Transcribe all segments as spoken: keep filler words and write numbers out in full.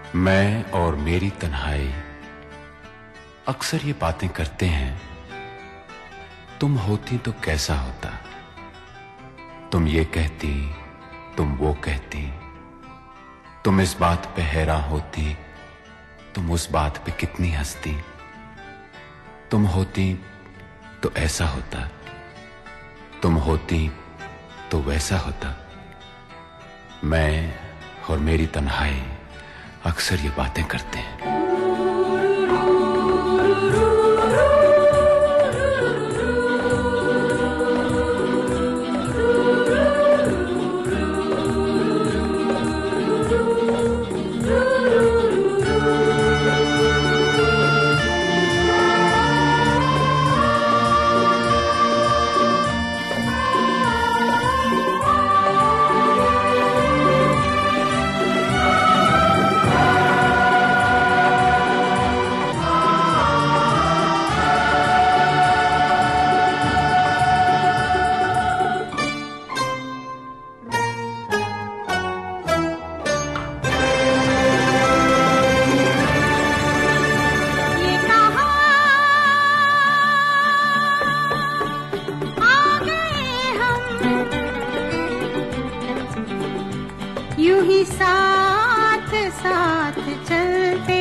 मैं और मेरी तन्हाई अक्सर ये बातें करते हैं, तुम होती तो कैसा होता। तुम ये कहती, तुम वो कहती, तुम इस बात पे हैरान होती, तुम उस बात पे कितनी हंसती। तुम होती तो ऐसा होता, तुम होती तो वैसा होता। मैं और मेरी तन्हाई अक्सर ये बातें करते हैं। यूं ही साथ साथ चलते,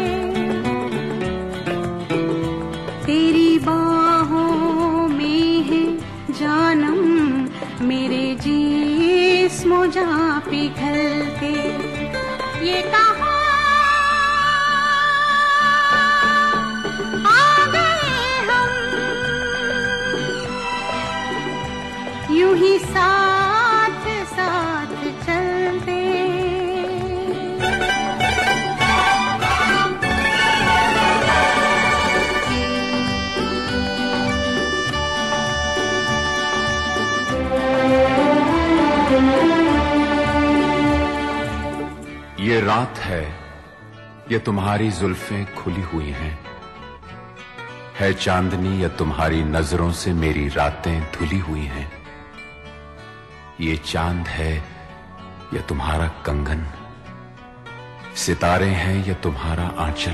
तेरी बाहों में है जानम, मेरे जिस्मो जहाँ पिघलते। ये कहा आ गए हम, यूं ही साथ साथ चलते। ये रात है, ये तुम्हारी जुल्फें खुली हुई हैं, है चांदनी या तुम्हारी नजरों से मेरी रातें धुली हुई हैं। ये चांद है या तुम्हारा कंगन, सितारे हैं या तुम्हारा आंचल,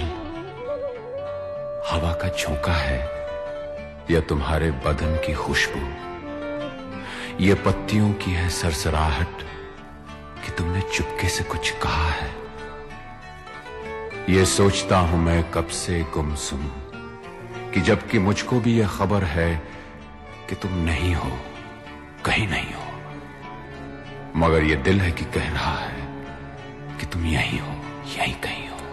हवा का झोंका है या तुम्हारे बदन की खुशबू, ये पत्तियों की है सरसराहट कि तुमने चुपके से कुछ कहा है। ये सोचता हूं मैं कब से गुमसुम कि जबकि मुझको भी यह खबर है कि तुम नहीं हो, कहीं नहीं हो, मगर ये दिल है कि कह रहा है कि तुम यहीं हो, यहीं कहीं हो।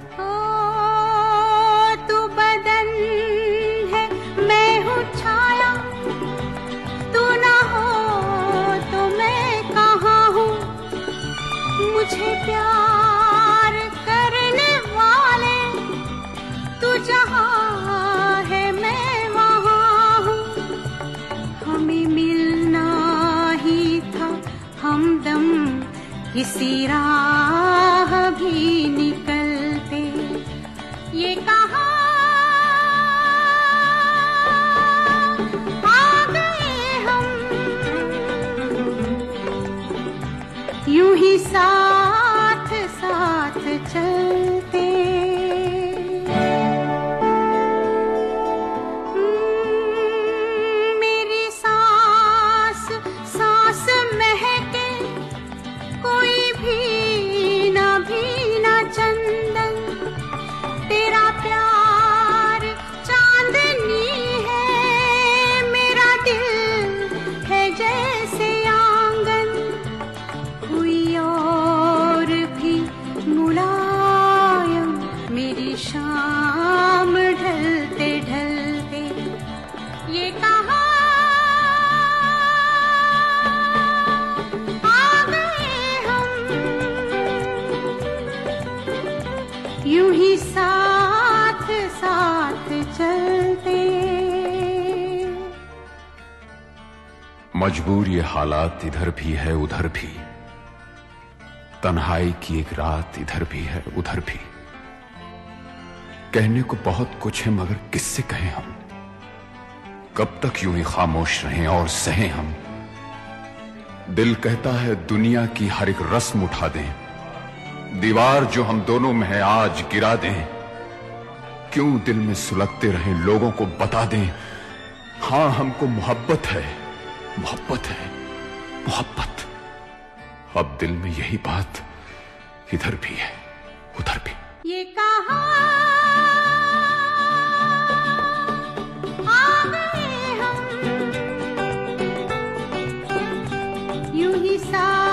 ओ, तू बदन है, मैं हूँ छाया, तू ना हो तो मैं कहाँ हूँ। मुझे प्यार करने वाले तू जहाँ है मैं वहाँ हूँ। हमें मिलना ही था हमदम, किसी राह भी निकलते। ये कहा आ गए हम, यूं ही साथ साथ चलते। मेरी सांस सांस महके, कोई भी ना भी ना चंदन, तेरा प्यार चांदनी है, मेरा दिल है जैसे आंगन। कोई और भी मुलायम, मेरी शाम ढलते ढलते। ये कहा आ गए हम, यूं ही साथ साथ चलते। मजबूर ये हालात इधर भी है उधर भी, तन्हाई की एक रात इधर भी है उधर भी। कहने को बहुत कुछ है मगर किससे कहें हम, कब तक यूं ही खामोश रहें और सहें हम। दिल कहता है दुनिया की हर एक रस्म उठा दें, दीवार जो हम दोनों में है आज गिरा दें। क्यों दिल में सुलगते रहें, लोगों को बता दें। हां हमको मोहब्बत है, मोहब्बत है, मोहब्बत। अब दिल में यही बात इधर भी है उधर भी। ये कहां आ गए हम, यूं ही सा